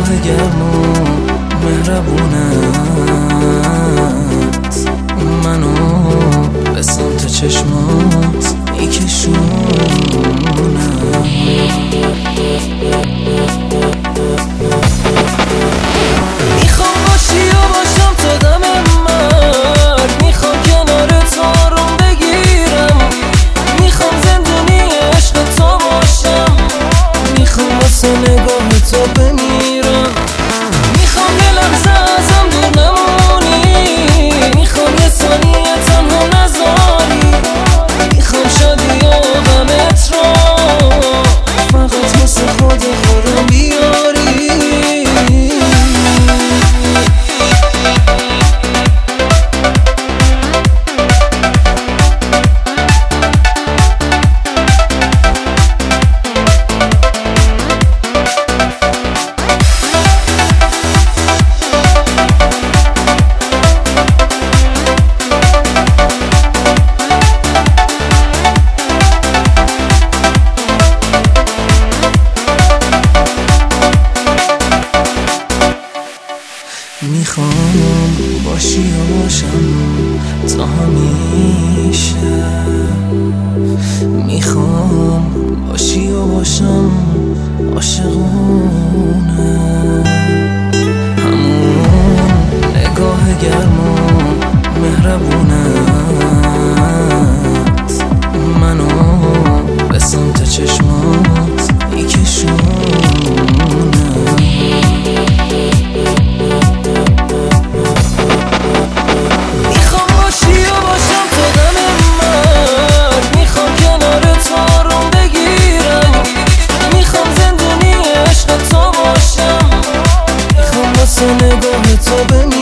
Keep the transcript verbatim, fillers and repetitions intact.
نگاه گرم و مهربونت منو به سمت چشمات میکشونم. میخوام باشی و باشم تا دم مرگ، میخوام کنارت آروم بگیرم، میخوام زندونی عشق تو باشم، میخوام واسه نگاه تو بمیرم، میخوام یه لحظه ازم دور نمونی، میخوام یه ثانیه تنها نذاری، میخوام شادی و غمت رو فقط واسه خود خودم بیاری. میخوام باشی و باشم تا همیشه، میخوام باشی و باشم عاشقونه، همون نگاه گرم و مهربونت منو به سمت چشمات میکشونه. نگاه تو به